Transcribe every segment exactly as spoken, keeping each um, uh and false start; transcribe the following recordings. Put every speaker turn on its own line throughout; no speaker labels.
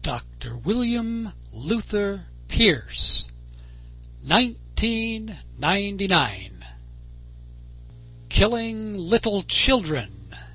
Doctor William Luther Pierce, nineteen ninety-nine. Killing Little Children.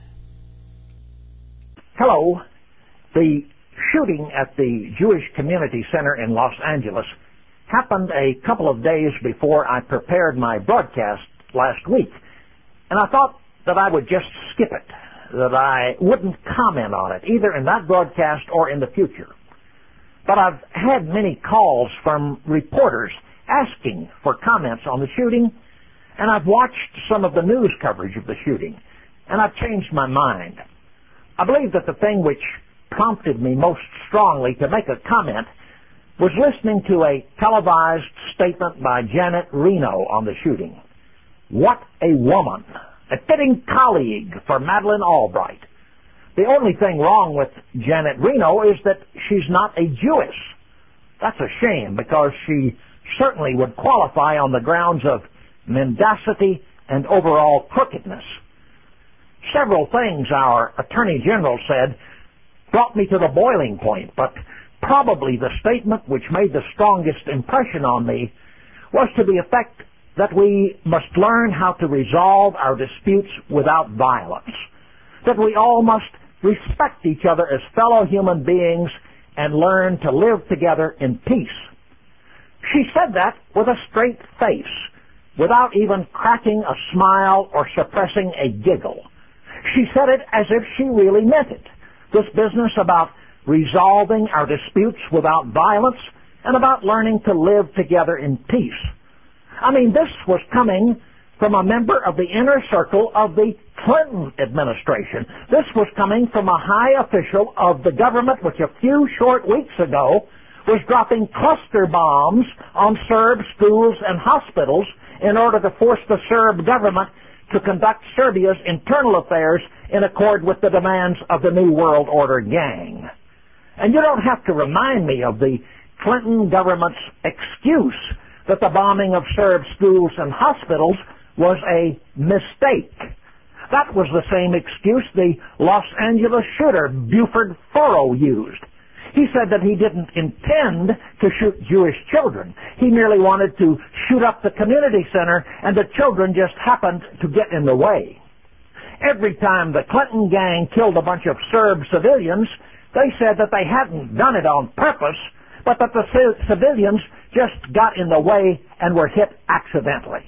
Hello. The shooting at the Jewish Community Center in Los Angeles happened a couple of days before I prepared my broadcast last week, and I thought that I would just skip it, that I wouldn't comment on it, either in that broadcast or in the future. But I've had many calls from reporters asking for comments on the shooting, and I've watched some of the news coverage of the shooting, and I've changed my mind. I believe that the thing which prompted me most strongly to make a comment was listening to a televised statement by Janet Reno on the shooting. What a woman! A fitting colleague for Madeleine Albright. The only thing wrong with Janet Reno is that she's not a Jewess. That's a shame, because she certainly would qualify on the grounds of mendacity and overall crookedness. Several things our Attorney General said brought me to the boiling point, but probably the statement which made the strongest impression on me was to the effect that we must learn how to resolve our disputes without violence, that we all must respect each other as fellow human beings and learn to live together in peace. She said that with a straight face, without even cracking a smile or suppressing a giggle. She said it as if she really meant it, this business about resolving our disputes without violence and about learning to live together in peace. I mean, this was coming from a member of the inner circle of the Clinton administration. This was coming from a high official of the government which a few short weeks ago was dropping cluster bombs on Serb schools and hospitals in order to force the Serb government to conduct Serbia's internal affairs in accord with the demands of the New World Order gang. And you don't have to remind me of the Clinton government's excuse that the bombing of Serb schools and hospitals was a mistake. That was the same excuse the Los Angeles shooter, Buford Furrow, used. He said that he didn't intend to shoot Jewish children. He merely wanted to shoot up the community center, and the children just happened to get in the way. Every time the Clinton gang killed a bunch of Serb civilians, they said that they hadn't done it on purpose, but that the civilians just got in the way and were hit accidentally.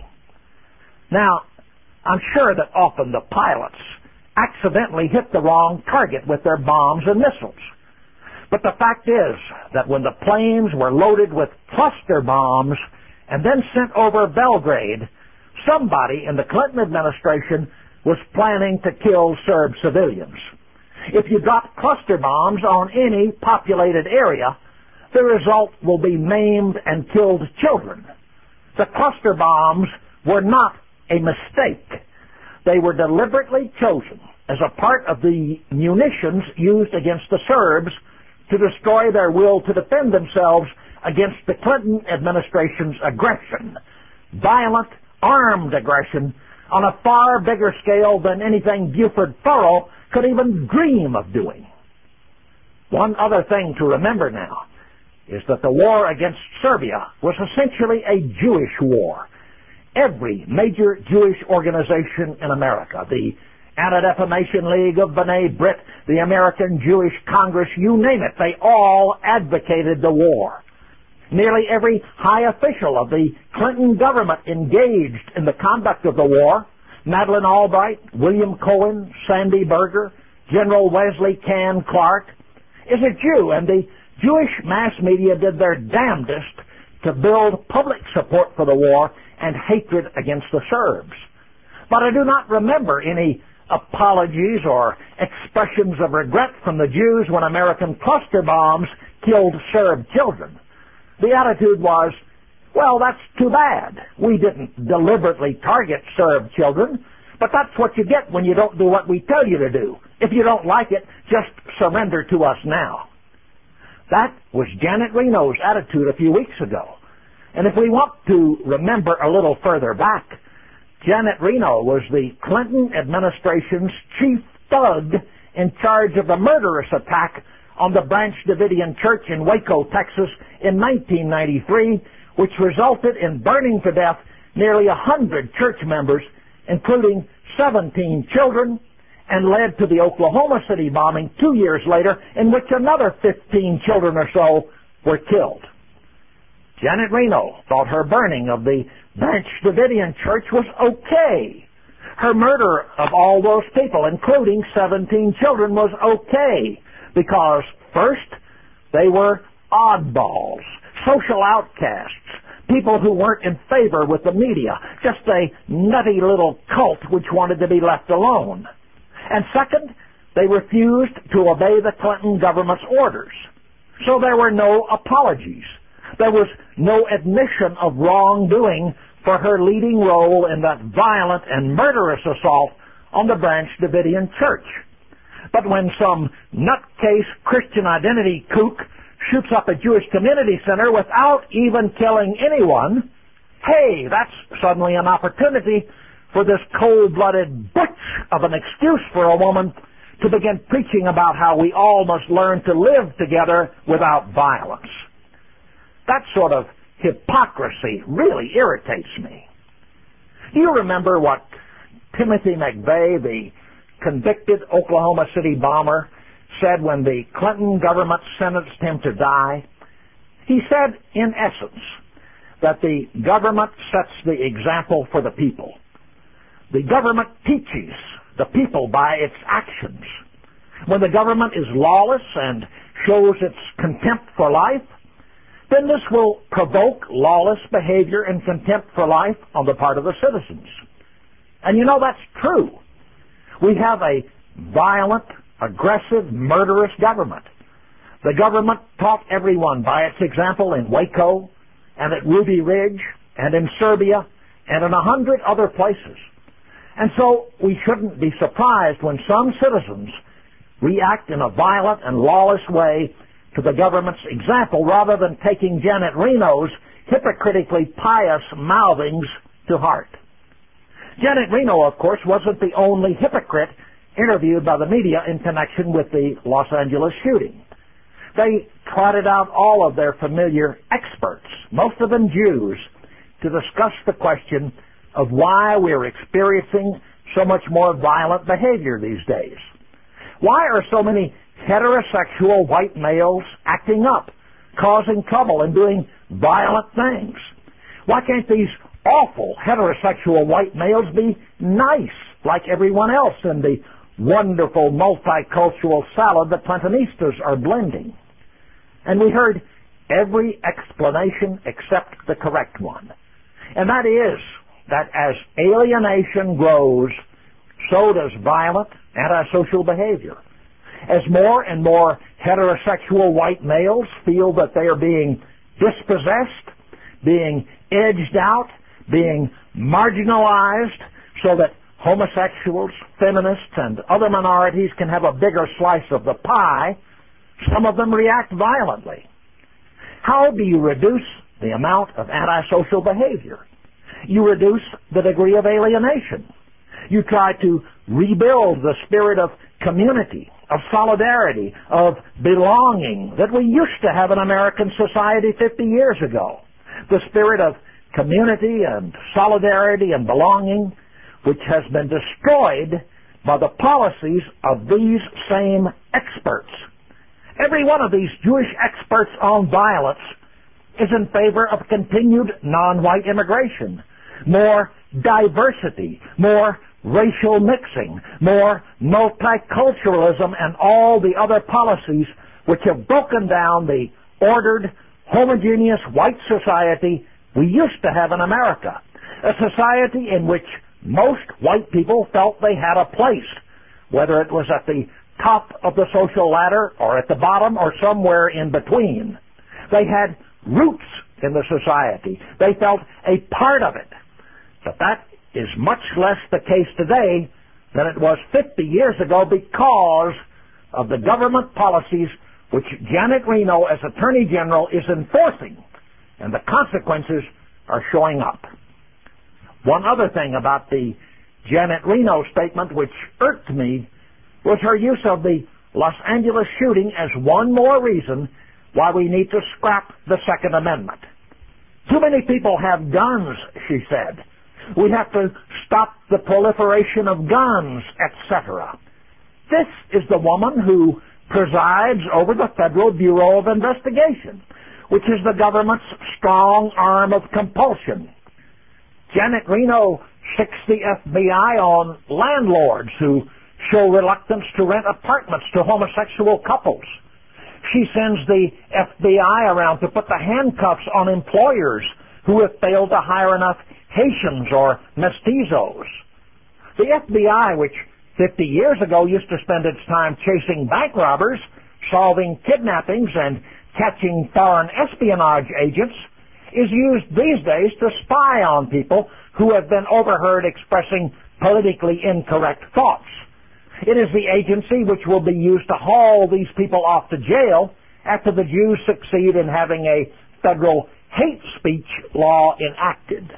Now, I'm sure that often the pilots accidentally hit the wrong target with their bombs and missiles. But the fact is that when the planes were loaded with cluster bombs and then sent over Belgrade, somebody in the Clinton administration was planning to kill Serb civilians. If you drop cluster bombs on any populated area, the result will be maimed and killed children. The cluster bombs were not a mistake. They were deliberately chosen as a part of the munitions used against the Serbs to destroy their will to defend themselves against the Clinton administration's aggression, violent, armed aggression on a far bigger scale than anything Buford Furrow could even dream of doing. One other thing to remember now is that the war against Serbia was essentially a Jewish war. Every major Jewish organization in America, the Anti-Defamation League of B'nai Brit, the American Jewish Congress, you name it, they all advocated the war. Nearly every high official of the Clinton government engaged in the conduct of the war, Madeleine Albright, William Cohen, Sandy Berger, General Wesley Can Clark, is a Jew, and the Jewish mass media did their damnedest to build public support for the war and hatred against the Serbs. But I do not remember any apologies or expressions of regret from the Jews when American cluster bombs killed Serb children. The attitude was, well, that's too bad. We didn't deliberately target Serb children, but that's what you get when you don't do what we tell you to do. If you don't like it, just surrender to us now. That was Janet Reno's attitude a few weeks ago. And if we want to remember a little further back, Janet Reno was the Clinton administration's chief thug in charge of the murderous attack on the Branch Davidian Church in Waco, Texas in nineteen ninety-three, which resulted in burning to death nearly a hundred church members, including seventeen children, and led to the Oklahoma City bombing two years later, in which another fifteen children or so were killed. Janet Reno thought her burning of the Branch Davidian Church was okay. Her murder of all those people, including seventeen children, was okay because, first, they were oddballs, social outcasts, people who weren't in favor with the media, just a nutty little cult which wanted to be left alone. And second, they refused to obey the Clinton government's orders. So there were no apologies. There was no admission of wrongdoing for her leading role in that violent and murderous assault on the Branch Davidian Church. But when some nutcase Christian identity kook shoots up a Jewish community center without even killing anyone, hey, that's suddenly an opportunity for this cold-blooded butch of an excuse for a woman to begin preaching about how we all must learn to live together without violence. That sort of hypocrisy really irritates me. Do you remember what Timothy McVeigh, the convicted Oklahoma City bomber, said when the Clinton government sentenced him to die? He said, in essence, that the government sets the example for the people. The government teaches the people by its actions. When the government is lawless and shows its contempt for life, then this will provoke lawless behavior and contempt for life on the part of the citizens. And you know, that's true. We have a violent, aggressive, murderous government. The government taught everyone by its example in Waco and at Ruby Ridge and in Serbia and in a hundred other places. And so we shouldn't be surprised when some citizens react in a violent and lawless way to the government's example rather than taking Janet Reno's hypocritically pious mouthings to heart. Janet Reno, of course, wasn't the only hypocrite interviewed by the media in connection with the Los Angeles shooting. They trotted out all of their familiar experts, most of them Jews, to discuss the question of why we're experiencing so much more violent behavior these days. Why are so many heterosexual white males acting up, causing trouble and doing violent things? Why can't these awful heterosexual white males be nice like everyone else in the wonderful multicultural salad the Clintonistas are blending? And we heard every explanation except the correct one. And that is that as alienation grows, so does violent, antisocial behavior. As more and more heterosexual white males feel that they are being dispossessed, being edged out, being marginalized, so that homosexuals, feminists, and other minorities can have a bigger slice of the pie, some of them react violently. How do you reduce the amount of antisocial behavior? You reduce the degree of alienation. You try to rebuild the spirit of community, of solidarity, of belonging that we used to have in American society fifty years ago. The spirit of community and solidarity and belonging, which has been destroyed by the policies of these same experts. Every one of these Jewish experts on violence is in favor of continued non-white immigration, more diversity, more racial mixing, more multiculturalism, and all the other policies which have broken down the ordered, homogeneous white society we used to have in America, a society in which most white people felt they had a place, whether it was at the top of the social ladder or at the bottom or somewhere in between. They had roots in the society. They felt a part of it. But that is much less the case today than it was fifty years ago because of the government policies which Janet Reno, as Attorney General, is enforcing, and the consequences are showing up. One other thing about the Janet Reno statement which irked me was her use of the Los Angeles shooting as one more reason why we need to scrap the Second Amendment. Too many people have guns, she said. We have to stop the proliferation of guns, et cetera. This is the woman who presides over the Federal Bureau of Investigation, which is the government's strong arm of compulsion. Janet Reno sicks the F B I on landlords who show reluctance to rent apartments to homosexual couples. She sends the F B I around to put the handcuffs on employers who have failed to hire enough Haitians or mestizos. The F B I, which fifty years ago used to spend its time chasing bank robbers, solving kidnappings, and catching foreign espionage agents, is used these days to spy on people who have been overheard expressing politically incorrect thoughts. It is the agency which will be used to haul these people off to jail after the Jews succeed in having a federal hate speech law enacted.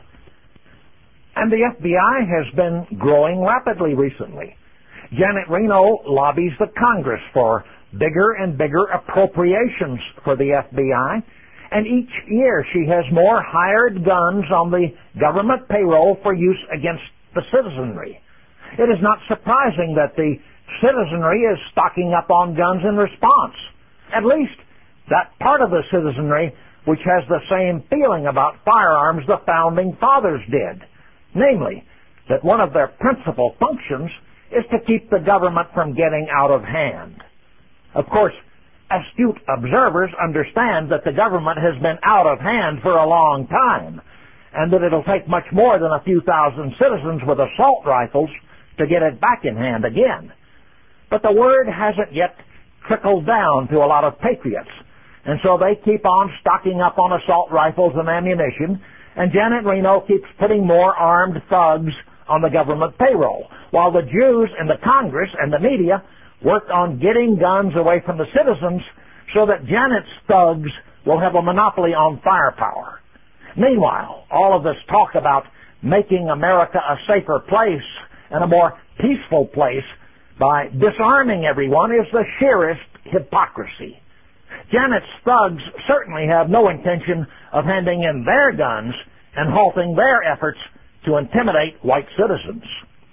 And the F B I has been growing rapidly recently. Janet Reno lobbies the Congress for bigger and bigger appropriations for the F B I, and each year she has more hired guns on the government payroll for use against the citizenry. It is not surprising that the citizenry is stocking up on guns in response. At least that part of the citizenry which has the same feeling about firearms the Founding Fathers did, namely, that one of their principal functions is to keep the government from getting out of hand. Of course, astute observers understand that the government has been out of hand for a long time, and that it'll take much more than a few thousand citizens with assault rifles to get it back in hand again. But the word hasn't yet trickled down to a lot of patriots, and so they keep on stocking up on assault rifles and ammunition, and Janet Reno keeps putting more armed thugs on the government payroll, while the Jews and the Congress and the media work on getting guns away from the citizens so that Janet's thugs will have a monopoly on firepower. Meanwhile, all of this talk about making America a safer place and a more peaceful place by disarming everyone is the sheerest hypocrisy. Janet's thugs certainly have no intention of handing in their guns and halting their efforts to intimidate white citizens.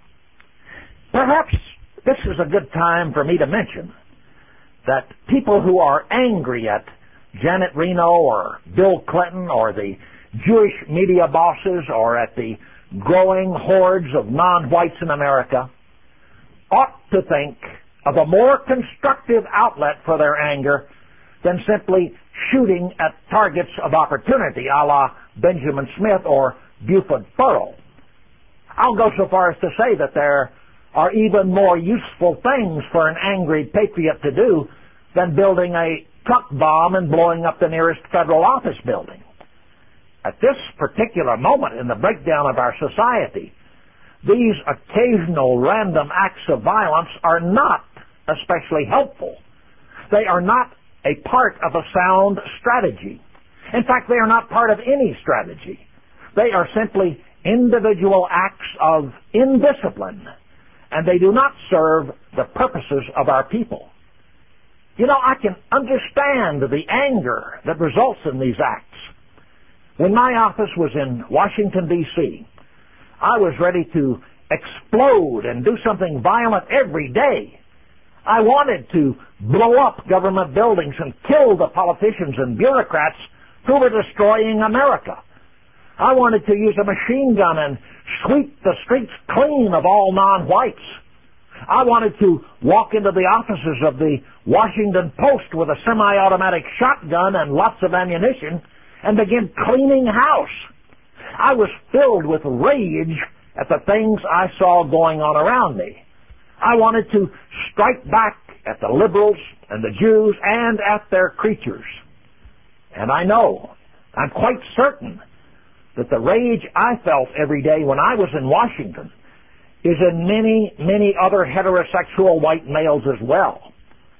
Perhaps this is a good time for me to mention that people who are angry at Janet Reno or Bill Clinton or the Jewish media bosses or at the growing hordes of non-whites in America ought to think of a more constructive outlet for their anger than simply shooting at targets of opportunity, a la Benjamin Smith or Buford Furrow. I'll go so far as to say that there are even more useful things for an angry patriot to do than building a truck bomb and blowing up the nearest federal office building. At this particular moment in the breakdown of our society, these occasional random acts of violence are not especially helpful. They are not a part of a sound strategy. In fact, they are not part of any strategy. They are simply individual acts of indiscipline, and they do not serve the purposes of our people. You know, I can understand the anger that results in these acts. When my office was in Washington, D C, I was ready to explode and do something violent every day. I wanted to blow up government buildings and kill the politicians and bureaucrats who were destroying America. I wanted to use a machine gun and sweep the streets clean of all non-whites. I wanted to walk into the offices of the Washington Post with a semi-automatic shotgun and lots of ammunition and begin cleaning house. I was filled with rage at the things I saw going on around me. I wanted to strike back at the liberals and the Jews and at their creatures. And I know, I'm quite certain, that the rage I felt every day when I was in Washington is in many, many other heterosexual white males as well.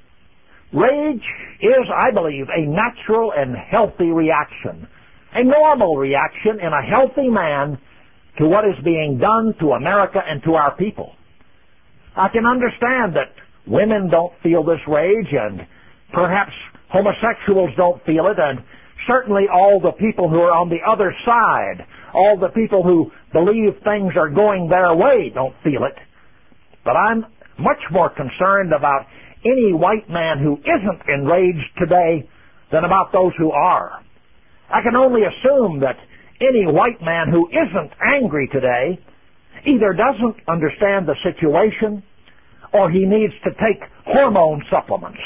Rage is, I believe, a natural and healthy reaction, a normal reaction in a healthy man to what is being done to America and to our people. I can understand that women don't feel this rage, and perhaps homosexuals don't feel it, and certainly all the people who are on the other side, all the people who believe things are going their way don't feel it. But I'm much more concerned about any white man who isn't enraged today than about those who are. I can only assume that any white man who isn't angry today either doesn't understand the situation or he needs to take hormone supplements.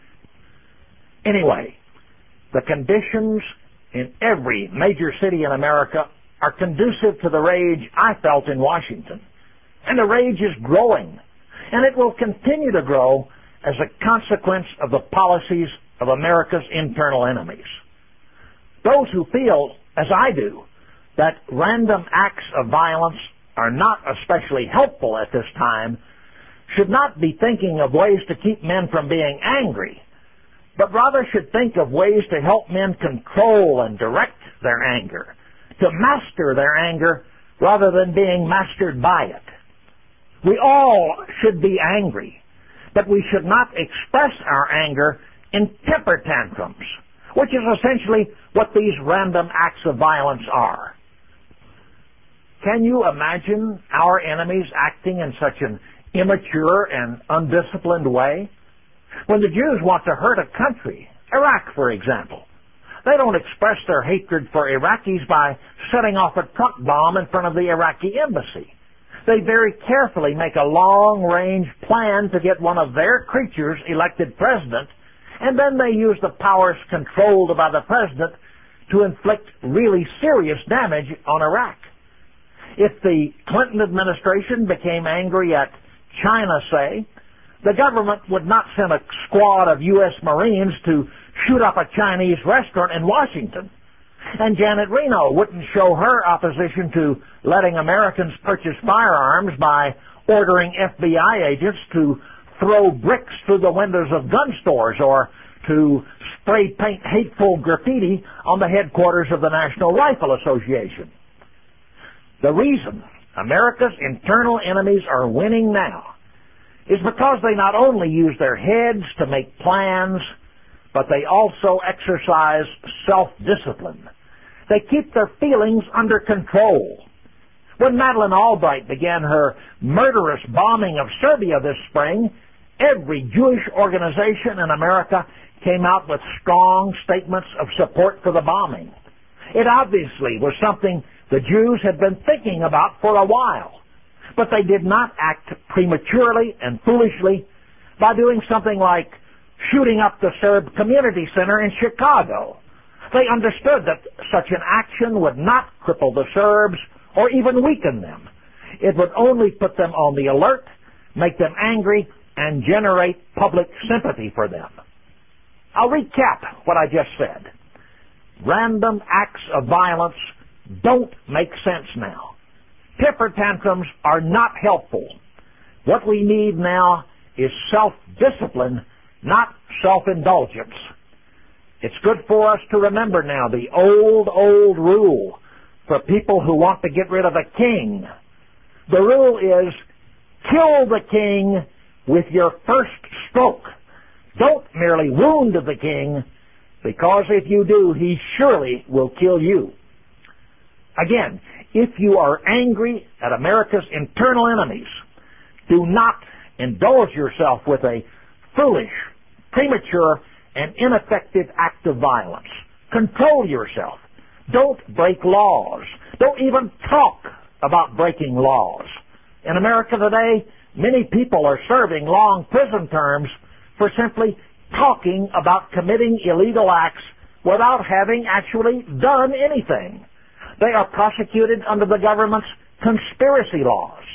Anyway, the conditions in every major city in America are conducive to the rage I felt in Washington. And the rage is growing, and it will continue to grow as a consequence of the policies of America's internal enemies. Those who feel, as I do, that random acts of violence are not especially helpful at this time should not be thinking of ways to keep men from being angry, but rather should think of ways to help men control and direct their anger, to master their anger rather than being mastered by it. We all should be angry, but we should not express our anger in temper tantrums, which is essentially what these random acts of violence are. Can you imagine our enemies acting in such an immature and undisciplined way? When the Jews want to hurt a country, Iraq for example, they don't express their hatred for Iraqis by setting off a truck bomb in front of the Iraqi embassy. They very carefully make a long-range plan to get one of their creatures elected president, and then they use the powers controlled by the president to inflict really serious damage on Iraq. If the Clinton administration became angry at China, say, the government would not send a squad of U S Marines to shoot up a Chinese restaurant in Washington. And Janet Reno wouldn't show her opposition to letting Americans purchase firearms by ordering F B I agents to throw bricks through the windows of gun stores or to spray paint hateful graffiti on the headquarters of the National Rifle Association. The reason America's internal enemies are winning now is because they not only use their heads to make plans, but they also exercise self-discipline. They keep their feelings under control. When Madeleine Albright began her murderous bombing of Serbia this spring, every Jewish organization in America came out with strong statements of support for the bombing. It obviously was something the Jews had been thinking about for a while, but they did not act prematurely and foolishly by doing something like shooting up the Serb Community Center in Chicago. They understood that such an action would not cripple the Serbs or even weaken them. It would only put them on the alert, make them angry, and generate public sympathy for them. I'll recap what I just said. Random acts of violence don't make sense now. Temper tantrums are not helpful. What we need now is self-discipline, not self-indulgence. It's good for us to remember now the old, old rule for people who want to get rid of a king. The rule is, kill the king with your first stroke. Don't merely wound the king, because if you do, he surely will kill you. Again, if you are angry at America's internal enemies, do not indulge yourself with a foolish, premature, and ineffective act of violence. Control yourself. Don't break laws. Don't even talk about breaking laws. In America today, many people are serving long prison terms for simply talking about committing illegal acts without having actually done anything. They are prosecuted under the government's conspiracy laws.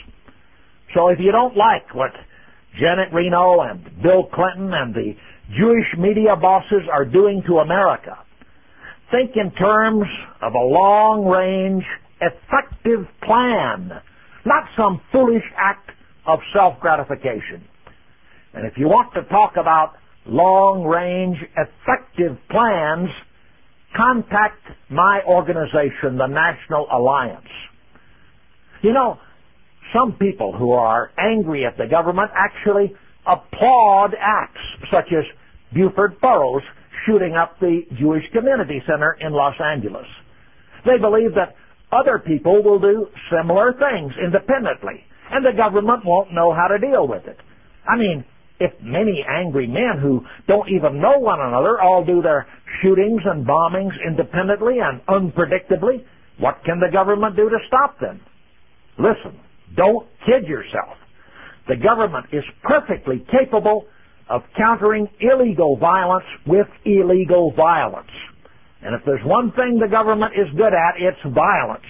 So if you don't like what Janet Reno and Bill Clinton and the Jewish media bosses are doing to America, think in terms of a long-range, effective plan, not some foolish act of self-gratification. And if you want to talk about long-range, effective plans, contact my organization, the National Alliance. You know, some people who are angry at the government actually applaud acts such as Buford Furrows shooting up the Jewish Community Center in Los Angeles. They believe that other people will do similar things independently, and the government won't know how to deal with it. I mean, if many angry men who don't even know one another all do their shootings and bombings independently and unpredictably, what can the government do to stop them? Listen, don't kid yourself. The government is perfectly capable of countering illegal violence with illegal violence. And if there's one thing the government is good at, it's violence.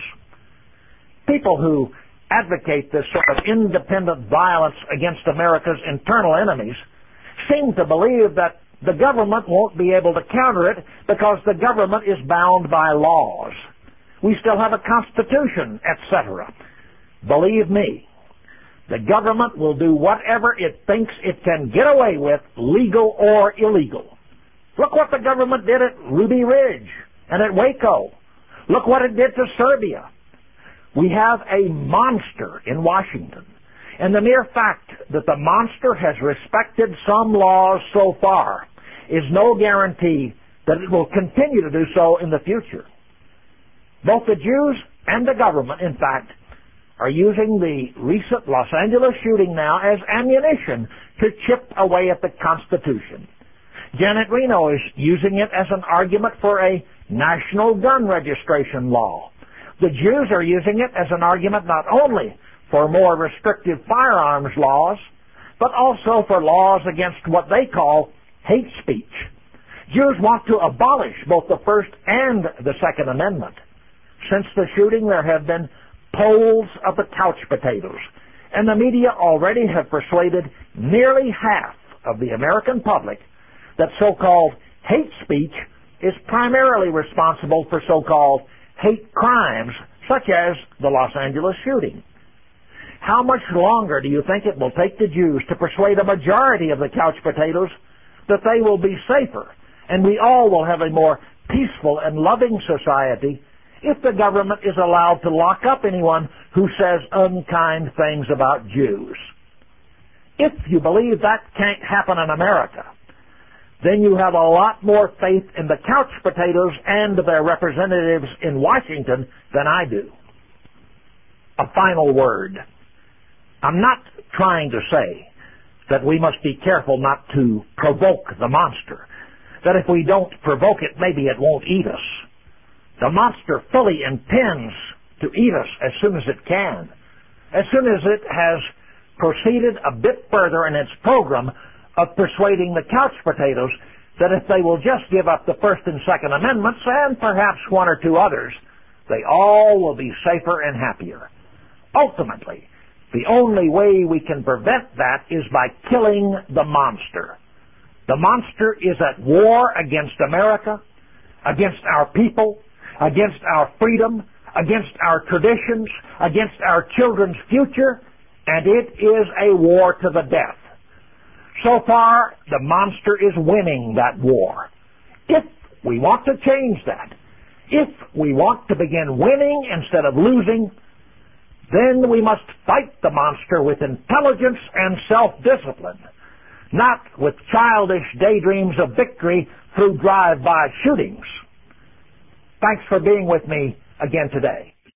People who advocate this sort of independent violence against America's internal enemies seem to believe that the government won't be able to counter it because the government is bound by laws. We still have a constitution, et cetera. Believe me, the government will do whatever it thinks it can get away with, legal or illegal. Look what the government did at Ruby Ridge and at Waco. Look what it did to Serbia. We have a monster in Washington, and the mere fact that the monster has respected some laws so far is no guarantee that it will continue to do so in the future. Both the Jews and the government, in fact, are using the recent Los Angeles shooting now as ammunition to chip away at the Constitution. Janet Reno is using it as an argument for a national gun registration law. The Jews are using it as an argument not only for more restrictive firearms laws, but also for laws against what they call hate speech. Jews want to abolish both the First and the Second Amendment. Since the shooting, there have been polls of the couch potatoes, and the media already have persuaded nearly half of the American public that so-called hate speech is primarily responsible for so-called hate crimes, such as the Los Angeles shooting. How much longer do you think it will take the Jews to persuade a majority of the couch potatoes that they will be safer and we all will have a more peaceful and loving society if the government is allowed to lock up anyone who says unkind things about Jews? If you believe that can't happen in America, then you have a lot more faith in the couch potatoes and their representatives in Washington than I do. A final word. I'm not trying to say that we must be careful not to provoke the monster, that if we don't provoke it, maybe it won't eat us. The monster fully intends to eat us as soon as it can, as soon as it has proceeded a bit further in its program of persuading the couch potatoes that if they will just give up the First and Second Amendments and perhaps one or two others, they all will be safer and happier. Ultimately, the only way we can prevent that is by killing the monster. The monster is at war against America, against our people, against our freedom, against our traditions, against our children's future, and it is a war to the death. So far, the monster is winning that war. If we want to change that, if we want to begin winning instead of losing, then we must fight the monster with intelligence and self-discipline, not with childish daydreams of victory through drive-by shootings. Thanks for being with me again today.